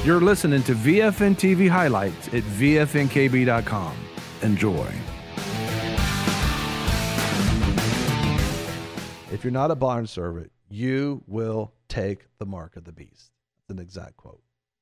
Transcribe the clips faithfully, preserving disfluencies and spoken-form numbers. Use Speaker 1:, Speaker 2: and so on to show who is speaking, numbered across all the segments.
Speaker 1: You're listening to V F N T V highlights at V F N K B dot com. Enjoy.
Speaker 2: If you're not a bondservant, you will take the mark of the beast. That's an exact quote.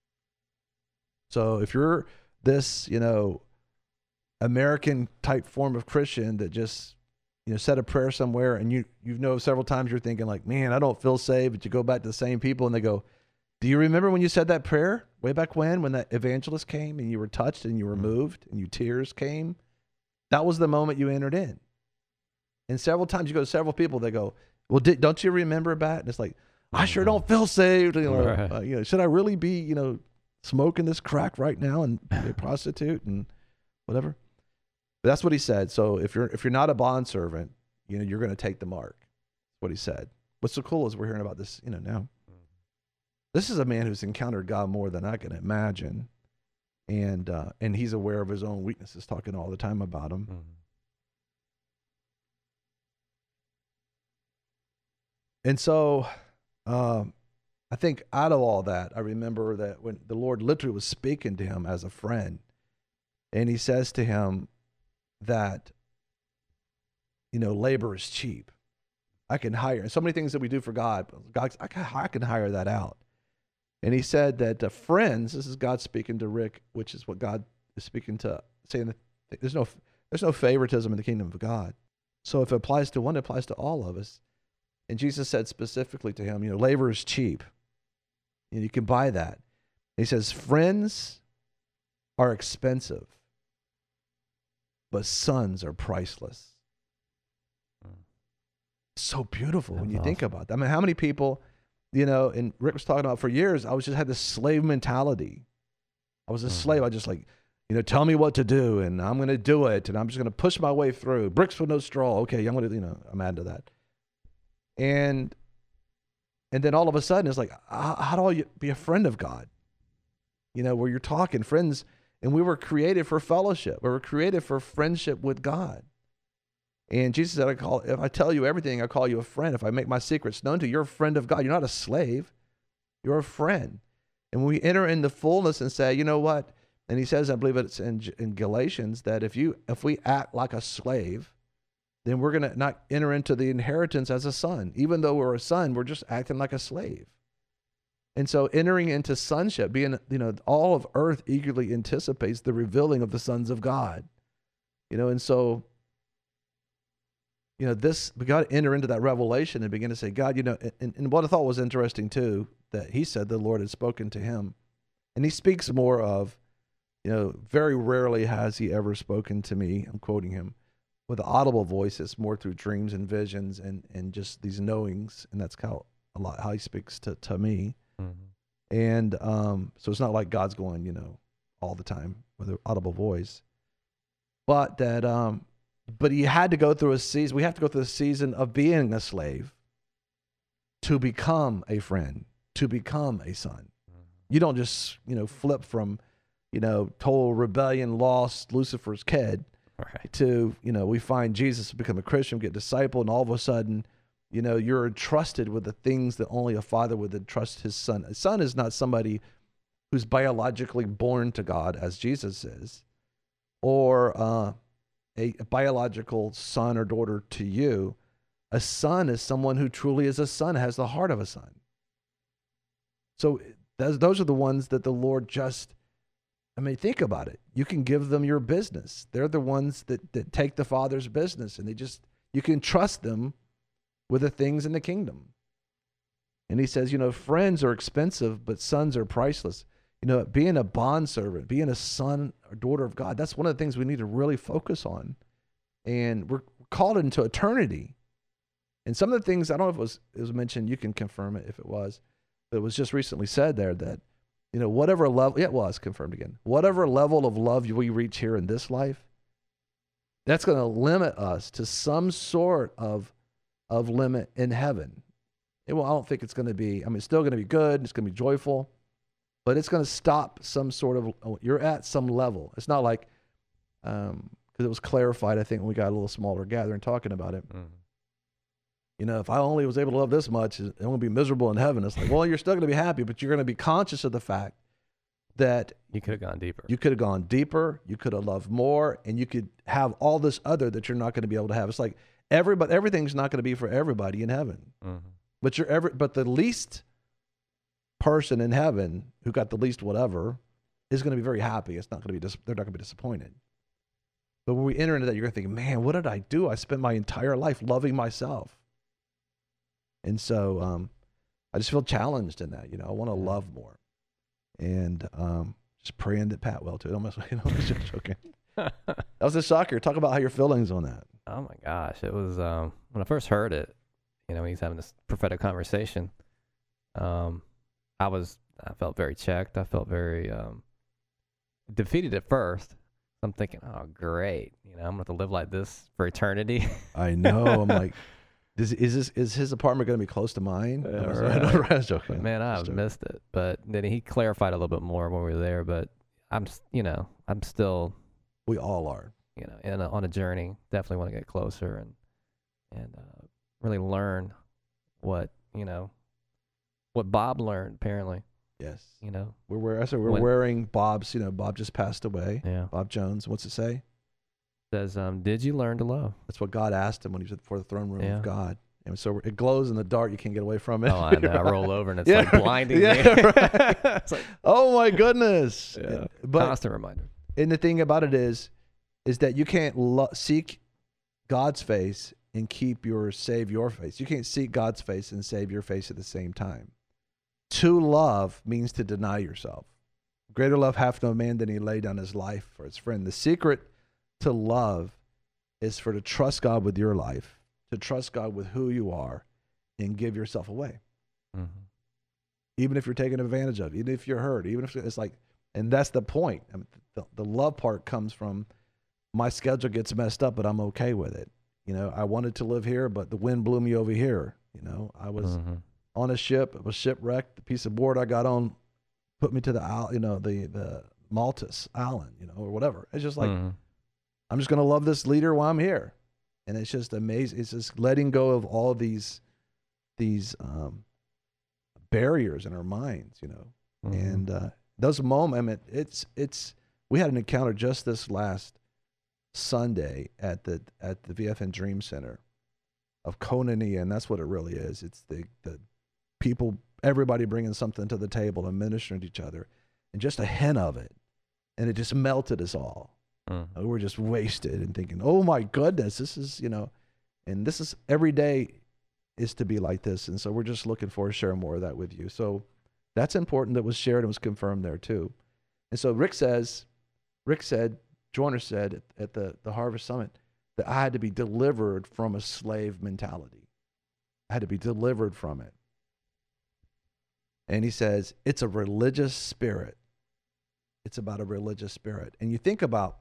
Speaker 2: So if you're this, you know, American type form of Christian that just, you know, said a prayer somewhere and you, you know, several times you're thinking like, man, I don't feel saved, but you go back to the same people and they go, do you remember when you said that prayer way back when, when that evangelist came and you were touched and you were moved and your tears came? That was the moment you entered in. And several times you go to several people, they go, well, did, don't you remember that? And it's like, I sure don't feel saved. You know,
Speaker 3: Right.
Speaker 2: uh, you know, should I really be, you know, smoking this crack right now and be a prostitute and whatever? But that's what he said. So if you're if you're not a bondservant, you know, you're going to take the mark. That's what he said. What's so cool is we're hearing about this, you know, now. This is a man who's encountered God more than I can imagine. And uh, and he's aware of his own weaknesses, talking all the time about them.
Speaker 3: Mm-hmm.
Speaker 2: And so um, I think out of all that, I remember that when the Lord literally was speaking to him as a friend, and he says to him that, you know, labor is cheap. I can hire, and so many things that we do for God, God I, can, I can hire that out. And he said that uh, friends, this is God speaking to Rick, which is what God is speaking to, saying that there's no, there's no favoritism in the kingdom of God. So if it applies to one, it applies to all of us. And Jesus said specifically to him, you know, labor is cheap. You know, you can buy that. He says, friends are expensive, but sons are priceless. So beautiful when you think about that. I mean, how many people, you know, and Rick was talking about for years, I was just had this slave mentality. I was a mm-hmm. slave. I just like, you know, tell me what to do and I'm going to do it and I'm just going to push my way through. Bricks with no straw. Okay, I'm going to, you know, I'm adding to that. And and then all of a sudden it's like, how, how do I be a friend of God? You know, where you're talking friends, and we were created for fellowship. We were created for friendship with God. And Jesus said, I call, if I tell you everything, I call you a friend. If I make my secrets known to you, you're a friend of God. You're not a slave. You're a friend. And when we enter into fullness and say, you know what? And he says, I believe it's in, in Galatians, that if you if we act like a slave, then we're going to not enter into the inheritance as a son. Even though we're a son, we're just acting like a slave. And so entering into sonship, being, you know, all of earth eagerly anticipates the revealing of the sons of God. You know, and so, you know, this, we got to enter into that revelation and begin to say, God, you know, and, and what I thought was interesting too, that he said the Lord had spoken to him. And he speaks more of, you know, very rarely has he ever spoken to me, I'm quoting him, with an audible voice. It's more through dreams and visions and, and just these knowings. And that's how a lot how he speaks to, to me. Mm-hmm. And um, so it's not like God's going, you know, all the time with an audible voice. But that, um, but he had to go through a season. We have to go through a season of being a slave to become a friend, to become a son. Mm-hmm. You don't just, you know, flip from, you know, total rebellion, lost Lucifer's kid. Right. To, you know, we find Jesus, become a Christian, get discipled, and all of a sudden, you know, you're entrusted with the things that only a father would entrust his son. A son is not somebody who's biologically born to God, as Jesus is, or uh, a, a biological son or daughter to you. A son is someone who truly is a son, has the heart of a son. So those, those are the ones that the Lord just, I mean, think about it. You can give them your business. They're the ones that, that take the Father's business, and they just, you can trust them with the things in the kingdom. And he says, you know, friends are expensive, but sons are priceless. You know, being a bondservant, being a son or daughter of God, that's one of the things we need to really focus on. And we're called into eternity. And some of the things, I don't know if it was, it was mentioned, you can confirm it if it was, but it was just recently said there that, you know, whatever level, yeah, it was confirmed again, whatever level of love we reach here in this life, that's going to limit us to some sort of, of limit in heaven. It, well, I don't think it's going to be, I mean, it's still going to be good, it's going to be joyful, but it's going to stop some sort of, you're at some level. It's not like, um, because it was clarified, I think, when we got a little smaller gathering talking about it. Mm. You know, if I only was able to love this much, I'm going to be miserable in heaven. It's like, well, you're still going to be happy, but you're going to be conscious of the fact that
Speaker 3: You could have gone deeper.
Speaker 2: you could have gone deeper, you could have loved more, and you could have all this other that you're not going to be able to have. It's like everybody, everything's not going to be for everybody in heaven.
Speaker 3: Mm-hmm.
Speaker 2: But you're ever, but the least person in heaven who got the least whatever is going to be very happy. It's not going to be, dis- they're not going to be disappointed. But when we enter into that, you're going to think, man, what did I do? I spent my entire life loving myself. And so um, I just feel challenged in that. You know, I want to love more. And um, just praying that Pat will too. Almost, you know, just joking. That was a shocker. Talk about how your feelings on that.
Speaker 3: Oh my gosh. It was, um, when I first heard it, you know, when he's having this prophetic conversation, um, I was, I felt very checked. I felt very um, defeated at first. I'm thinking, oh, great. You know, I'm going to have to live like this for eternity.
Speaker 2: I know. I'm like, Is, is this is his apartment going to be close to mine?
Speaker 3: Yeah,
Speaker 2: I was,
Speaker 3: right.
Speaker 2: I was joking.
Speaker 3: But man, I
Speaker 2: Just joking.
Speaker 3: missed it. But then he clarified a little bit more when we were there. But I'm, s- you know, I'm still,
Speaker 2: We all are.
Speaker 3: you know, in a, on a journey. Definitely want to get closer and and uh, really learn what, you know, what Bob learned. Apparently,
Speaker 2: Yes.
Speaker 3: you know,
Speaker 2: We're wearing. I said we're
Speaker 3: When-
Speaker 2: wearing Bob's. You know, Bob just passed away.
Speaker 3: yeah.
Speaker 2: Bob Jones. What's it say?
Speaker 3: Says, um, did you learn to love?
Speaker 2: That's what God asked him when he was before the throne room
Speaker 3: Yeah.
Speaker 2: of God. And so it glows in the dark. You can't get away from it.
Speaker 3: Oh, I know. I roll over and it's
Speaker 2: Yeah,
Speaker 3: like blinding
Speaker 2: yeah,
Speaker 3: me.
Speaker 2: right.
Speaker 3: It's like,
Speaker 2: Oh my goodness!
Speaker 3: yeah.
Speaker 2: But
Speaker 3: constant reminder.
Speaker 2: and the thing about it is, is that you can't lo- seek God's face and keep your save your face. You can't seek God's face and save your face at the same time. To love means to deny yourself. Greater love hath no man than he lay down his life for his friend. The secret to love is for to trust God with your life, to trust God with who you are, and give yourself away.
Speaker 3: Mm-hmm.
Speaker 2: Even if you're taken advantage of, even if you're hurt, even if it's like, and that's the point. I mean, the, the love part comes from my schedule gets messed up, but I'm okay with it. You know, I wanted to live here, but the wind blew me over here. You know, I was
Speaker 3: Mm-hmm.
Speaker 2: on a ship, it was shipwrecked. The piece of board I got on put me to the, isle- you know, the, the Maltus Island, you know, or whatever. It's just like,
Speaker 3: Mm-hmm.
Speaker 2: I'm just going to love this leader while I'm here. And it's just amazing. It's just letting go of all of these, these um, barriers in our minds, you know.
Speaker 3: Mm-hmm.
Speaker 2: And uh, those moments, I mean, it's, it's, we had an encounter just this last Sunday at the, at the V F N Dream Center of Koinonia, and that's what it really is. It's the, the people, everybody bringing something to the table and ministering to each other, and just a hint of it. And it just melted us all.
Speaker 3: Mm-hmm.
Speaker 2: We were just wasted and thinking, oh my goodness, this is, you know, and this is every day is to be like this. And so we're just looking forward to sharing more of that with you. So that's important that was shared and was confirmed there too. And so Rick says, Rick said, Joyner said at, at the, the Harvest Summit that I had to be delivered from a slave mentality. I had to be delivered from it. And he says, it's a religious spirit. It's about a religious spirit. And you think about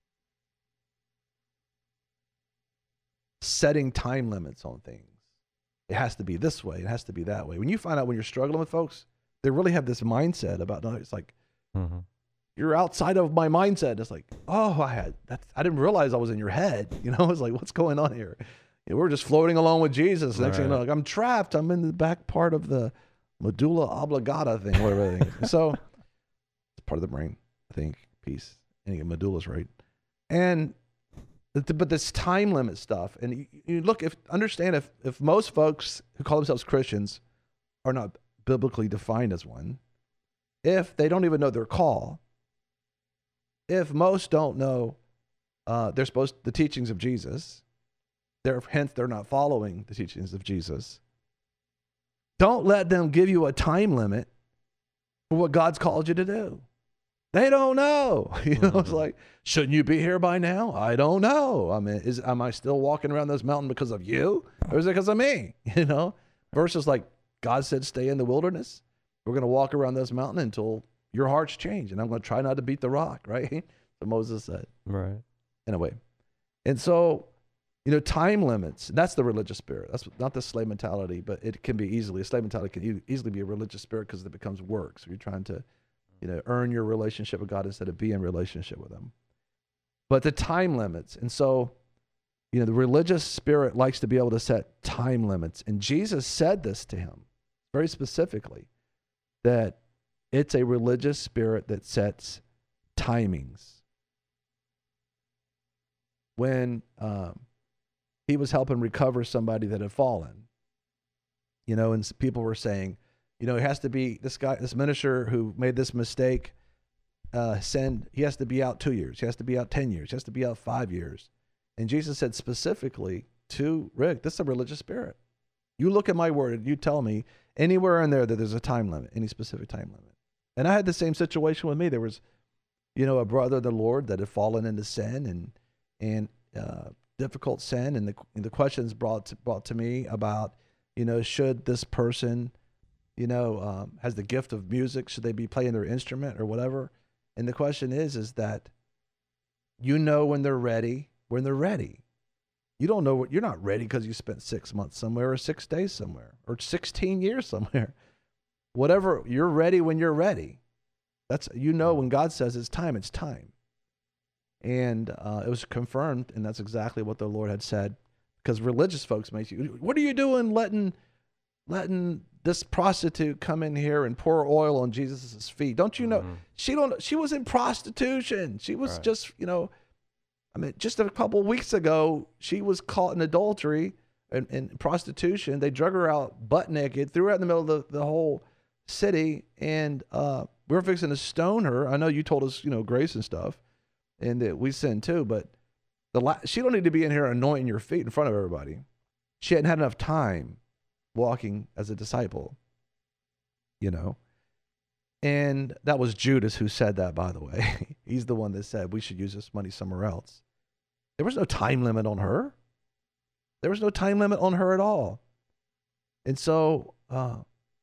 Speaker 2: setting time limits on things. It has to be this way. It has to be that way. When you find out when you're struggling with folks, they really have this mindset about, no, it's like,
Speaker 3: Mm-hmm.
Speaker 2: you're outside of my mindset. It's like, oh, I had that's I didn't realize I was in your head. You know, it's like, what's going on here? You know, we're just floating along with Jesus. Next thing you know,
Speaker 3: Right.
Speaker 2: like, I'm trapped. I'm in the back part of the medulla oblongata thing, whatever that is. So it's part of the brain, I think, piece. And medulla's right. And but this time limit stuff, and you, you look, if understand if if most folks who call themselves Christians are not biblically defined as one, if they don't even know their call, if most don't know uh, they're supposed the teachings of Jesus, they're hence they're not following the teachings of Jesus. Don't let them give you a time limit for what God's called you to do. They don't know. You know, it's like, shouldn't you be here by now? I don't know. I mean, is am I still walking around this mountain because of you, or is it because of me? You know, versus like God said, stay in the wilderness. We're going to walk around this mountain until your hearts change, and I'm going to try not to beat the rock, right? So Moses said,
Speaker 3: Right.
Speaker 2: in a way. And so, you know, time limits, that's the religious spirit. That's not the slave mentality, but it can be easily, a slave mentality can e- easily be a religious spirit because it becomes work. So you're trying to, you know, earn your relationship with God instead of be in relationship with him. But the time limits. And so, you know, the religious spirit likes to be able to set time limits. And Jesus said this to him very specifically, that It's a religious spirit that sets timings. When um, he was helping recover somebody that had fallen, you know, and people were saying, you know, it has to be this guy, this minister who made this mistake, uh, send, he has to be out two years. He has to be out ten years. He has to be out five years. And Jesus said specifically to Rick, this is a religious spirit. You look at my word and you tell me anywhere in there that there's a time limit, any specific time limit. And I had the same situation with me. There was, you know, a brother of the Lord that had fallen into sin and, and, uh, difficult sin. And the, and the questions brought to, brought to me about, you know, should this person, you know, um, has the gift of music, should they be playing their instrument or whatever? And the question is, is that you know when they're ready, when they're ready. You don't know what, you're not ready because you spent six months somewhere or six days somewhere or sixteen years somewhere. Whatever, you're ready when you're ready. That's, you know, when God says it's time, it's time. And uh, it was confirmed, and that's exactly what the Lord had said. Because religious folks make you, what are you doing letting, letting this prostitute come in here and pour oil on Jesus' feet? Don't you know? Mm-hmm. She don't. She was in prostitution. She was right. just, you know, I mean, just a couple of weeks ago, she was caught in adultery and, and prostitution. They drug her out butt naked, threw her out in the middle of the, the whole city, and uh, we were fixing to stone her. I know you told us, you know, grace and stuff, and that we sin too, but the la- she don't need to be in here anointing your feet in front of everybody. She hadn't had enough time walking as a disciple, you know. And that was Judas who said that, by the way. He's the one that said we should use this money somewhere else. There was no time limit on her. There was no time limit on her at all. And so uh,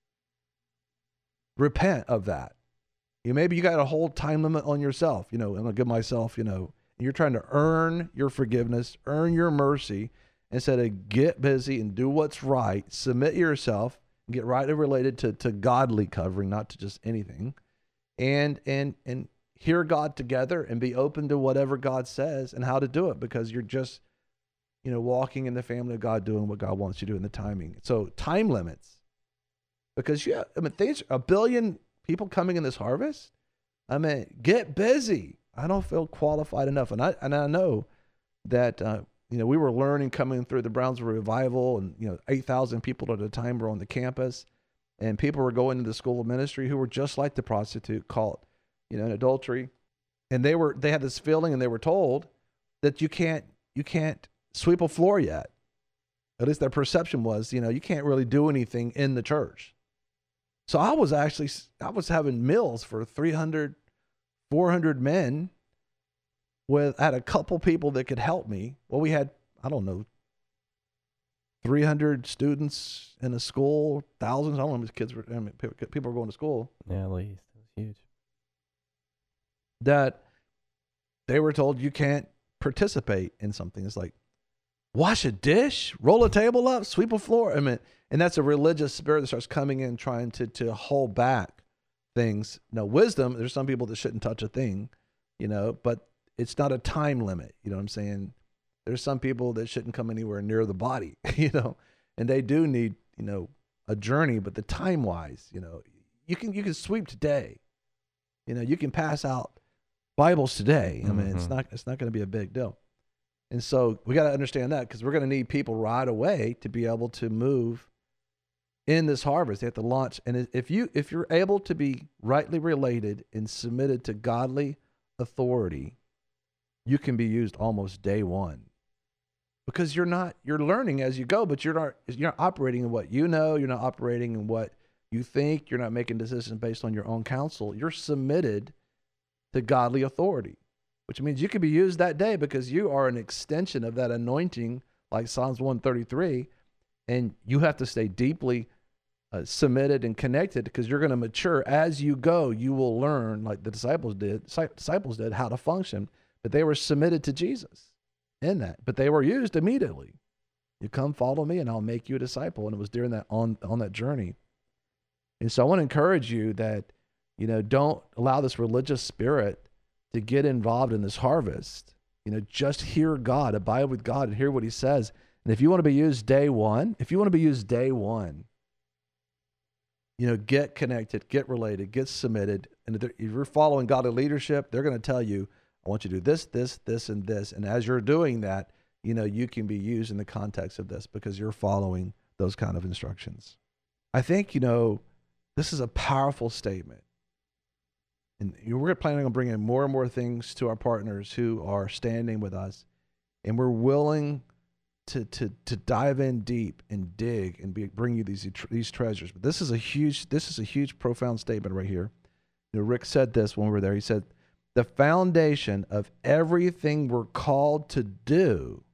Speaker 2: repent of that. You maybe you got a whole time limit on yourself. You know, I'm gonna give myself, you know, and you're trying to earn your forgiveness, earn your mercy, instead of get busy and do what's right, submit yourself, and get rightly related to, to godly covering, not to just anything, and and and hear God together and be open to whatever God says and how to do it, because you're just, you know, walking in the family of God, doing what God wants you to do in the timing. So time limits, because yeah, I mean, things, a billion people coming in this harvest. I mean, get busy. I don't feel qualified enough, and I and I know that uh, you know, we were learning coming through the Brownsville revival, and you know, eight thousand people at a time were on the campus, and people were going to the school of ministry who were just like the prostitute caught, you know, in adultery, and they were they had this feeling, and they were told that you can't you can't sweep a floor yet. At least their perception was, you know, you can't really do anything in the church. So I was actually, I was having meals for three hundred, four hundred men with, I had a couple people that could help me. Well, we had, I don't know, three hundred students in a school, thousands, I don't know how many kids were, I mean, people were going to school.
Speaker 3: Yeah, at least. It was huge.
Speaker 2: That they were told you can't participate in something. It's like, wash a dish, roll a table up, sweep a floor. I mean, and that's a religious spirit that starts coming in trying to to hold back things. Now, wisdom, there's some people that shouldn't touch a thing, you know, but it's not a time limit. You know what I'm saying? There's some people that shouldn't come anywhere near the body, you know, and they do need, you know, a journey, but the time wise, you know, you can, you can sweep today, you know, you can pass out Bibles today. I mean, mm-hmm. it's not, it's not going to be a big deal. And so we got to understand that, because we're going to need people right away to be able to move in this harvest. They have to launch. And if you, if you're able to be rightly related and submitted to godly authority, you can be used almost day one, because you're not, you're learning as you go, but you're not, you're not operating in what you know. You're not operating in what you think. You're not making decisions based on your own counsel. You're submitted to godly authority, which means you can be used that day because you are an extension of that anointing, like Psalms one thirty-three, and you have to stay deeply uh, submitted and connected, because you're going to mature as you go. You will learn, like the disciples did, disciples did, how to function, but they were submitted to Jesus in that, but they were used immediately. You come follow me and I'll make you a disciple. And it was during that, on, on that journey. And so I want to encourage you that, you know, don't allow this religious spirit to get involved in this harvest. You know, just hear God, abide with God, and hear what he says. And if you want to be used day one, if you want to be used day one, you know, get connected, get related, get submitted. And if you're following godly leadership, they're going to tell you, I want you to do this, this, this, and this. And as you're doing that, you know, you can be used in the context of this because you're following those kind of instructions. I think, you know, this is a powerful statement. And we're planning on bringing more and more things to our partners who are standing with us. And we're willing to to to dive in deep and dig and be, bring you these these treasures. But this is a huge this is a huge profound statement right here. You know, Rick said this when we were there. He said, "The foundation of everything we're called to do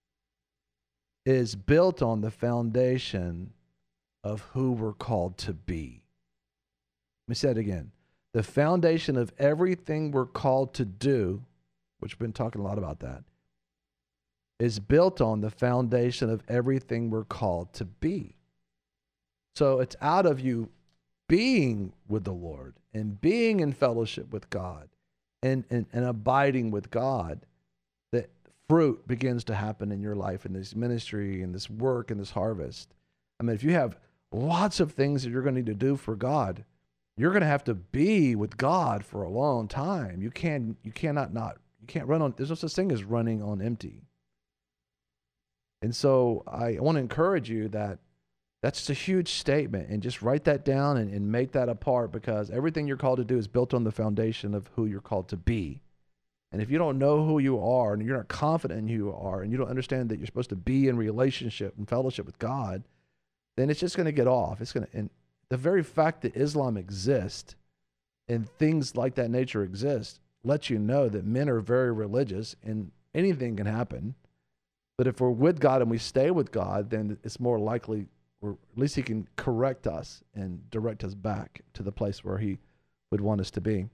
Speaker 2: is built on the foundation of who we're called to be." Let me say it again. The foundation of everything we're called to do, which we've been talking a lot about that, is built on the foundation of everything we're called to be. So it's out of you being with the Lord and being in fellowship with God and, and, and abiding with God that fruit begins to happen in your life, in this ministry, in this work, in this harvest. I mean, if you have lots of things that you're going to need to do for God, you're going to have to be with God for a long time. You can you cannot not you can't run on. There's no such thing as running on empty. And so I want to encourage you that that's just a huge statement, and just write that down and, and make that a part, because everything you're called to do is built on the foundation of who you're called to be. And if you don't know who you are and you're not confident in who you are and you don't understand that you're supposed to be in relationship and fellowship with God, then it's just going to get off. It's going to, and the very fact that Islam exists and things like that nature exist lets you know that men are very religious and anything can happen. But if we're with God and we stay with God, then it's more likely, or at least he can correct us and direct us back to the place where he would want us to be.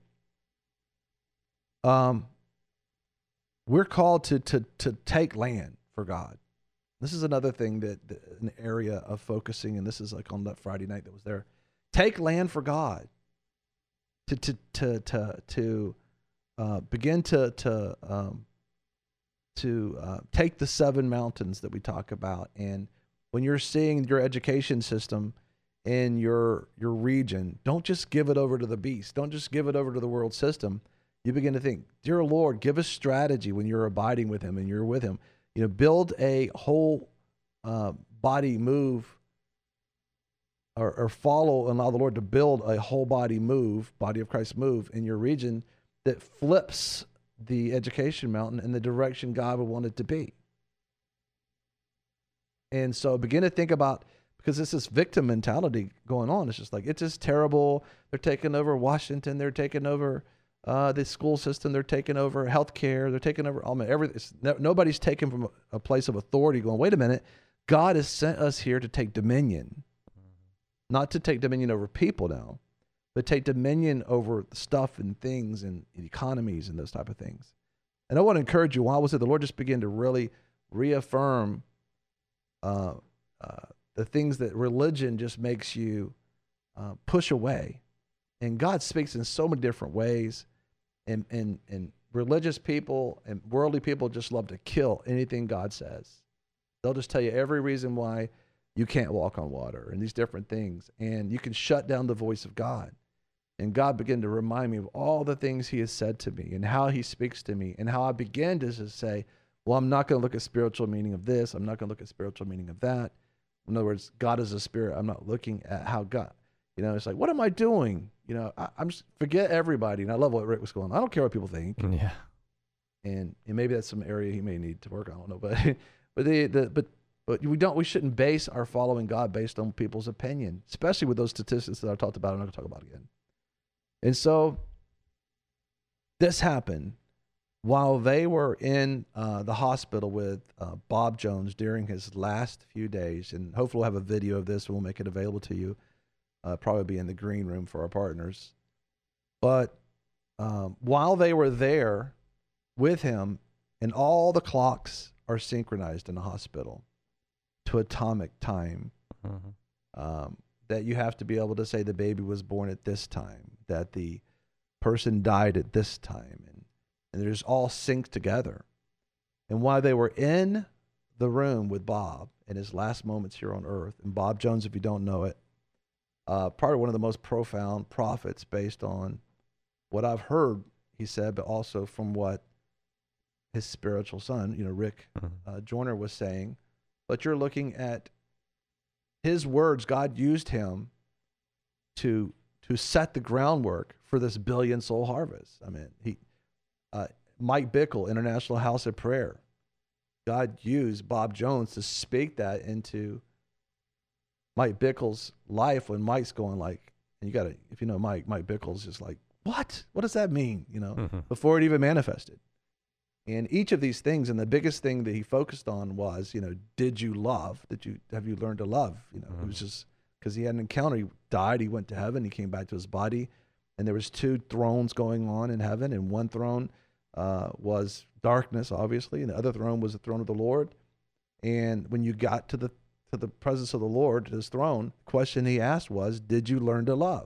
Speaker 2: Um, we're called to, to, to take land for God. This is another thing that, that an area of focusing, and this is like on that Friday night that was there. Take land for God. To, to, to, to, to uh, begin to, to, um, to uh, take the seven mountains that we talk about. And when you're seeing your education system in your your region, don't just give it over to the beast. Don't just give it over to the world system. You begin to think, dear Lord, give us strategy when you're abiding with him and you're with him. You know, build a whole uh, body move, or, or follow and allow the Lord to build a whole body move, body of Christ move in your region that flips the education mountain in the direction God would want it to be. And so begin to think about, because it's this victim mentality going on. It's just like, it's just terrible. They're taking over Washington. They're taking over uh, the school system. They're taking over healthcare. They're taking over all everything. No, nobody's taken from a, a place of authority going, wait a minute, God has sent us here to take dominion, not to take dominion over people now, but take dominion over stuff and things and, and economies and those type of things. And I want to encourage you, while I was there, the Lord just began to really reaffirm uh, uh, the things that religion just makes you uh, push away. And God speaks in so many different ways. And, and, and religious people and worldly people just love to kill anything God says. They'll just tell you every reason why you can't walk on water and these different things. And you can shut down the voice of God. And God began to remind me of all the things he has said to me and how he speaks to me and how I began to just say, well, I'm not going to look at spiritual meaning of this. I'm not going to look at spiritual meaning of that. In other words, God is a spirit. I'm not looking at how God, you know, it's like, what am I doing? You know, I, I'm just, forget everybody. And I love what Rick was going on. I don't care what people think.
Speaker 3: Yeah.
Speaker 2: And, and maybe that's some area he may need to work on. I don't know, but, but the, the, but, but we don't, we shouldn't base our following God based on people's opinion, especially with those statistics that I talked about. I'm not going to talk about again. And so this happened while they were in uh, the hospital with uh, Bob Jones during his last few days. And hopefully we'll have a video of this and we'll make it available to you. Uh, probably be in the green room for our partners. But um, while they were there with him, and all the clocks are synchronized in the hospital to atomic time, mm-hmm. um, that you have to be able to say the baby was born at this time, that the person died at this time, and, and they're just all synced together. And while they were in the room with Bob in his last moments here on earth, and Bob Jones, if you don't know it, uh, probably one of the most profound prophets based on what I've heard he said, but also from what his spiritual son, you know, Rick uh, Joyner was saying. But you're looking at his words. God used him to to set the groundwork for this billion soul harvest. I mean, he uh, Mike Bickle, International House of Prayer. God used Bob Jones to speak that into Mike Bickle's life when Mike's going like, and you got to, if you know Mike, Mike Bickle's just like, what? What does that mean? You know, mm-hmm. before it even manifested. And each of these things, and the biggest thing that he focused on was, you know, did you love? Did you, have you learned to love? You know, mm-hmm. it was just because he had an encounter. He died, he went to heaven, he came back to his body, and there was two thrones going on in heaven, and one throne uh, was darkness, obviously, and the other throne was the throne of the Lord. And when you got to the to the presence of the Lord, his throne, the question he asked was, did you learn to love?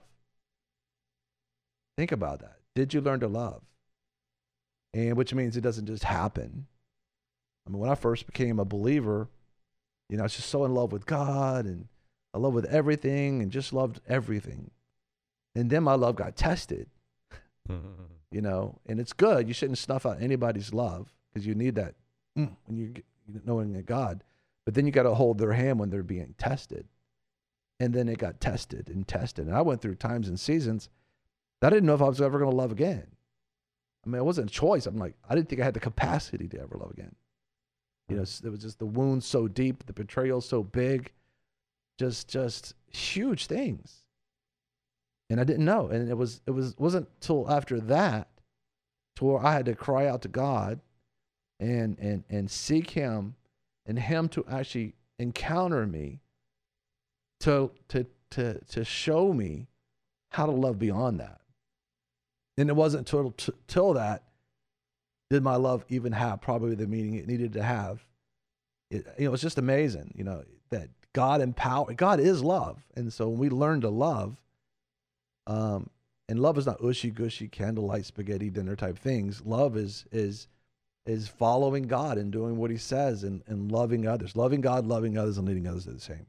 Speaker 2: Think about that. Did you learn to love? And which means it doesn't just happen. I mean, when I first became a believer, you know, I was just so in love with God and I love with everything and just loved everything. And then my love got tested, you know, and it's good. You shouldn't snuff out anybody's love because you need that mm, when you get knowing that God. But then you got to hold their hand when they're being tested. And then it got tested and tested. And I went through times and seasons that I didn't know if I was ever going to love again. I mean, it wasn't a choice. I'm like, I didn't think I had the capacity to ever love again. You know, it was just the wound so deep, the betrayal so big, just just huge things. And I didn't know. And it was it was wasn't till after that to where I had to cry out to God and and and seek him and him to actually encounter me to to to to show me how to love beyond that. And it wasn't till, t- till that did my love even have probably the meaning it needed to have. It, you know, it's just amazing, you know, that God empower. God is love. And so when we learn to love, um, and love is not ushy-gushy, candlelight, spaghetti dinner type things. Love is is is following God and doing what he says and, and loving others. Loving God, loving others, and leading others to the same.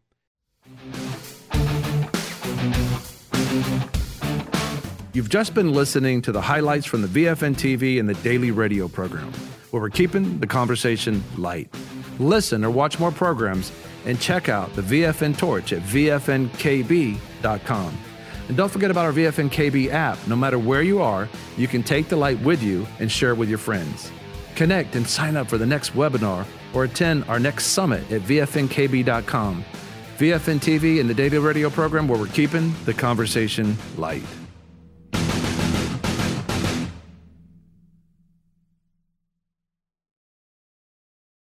Speaker 1: You've just been listening to the highlights from the V F N T V and the daily radio program, where we're keeping the conversation light. Listen or watch more programs and check out the V F N Torch at V F N K B dot com. And don't forget about our V F N K B app. No matter where you are, you can take the light with you and share it with your friends. Connect and sign up for the next webinar or attend our next summit at V F N K B dot com. V F N T V and the daily radio program, where we're keeping the conversation light.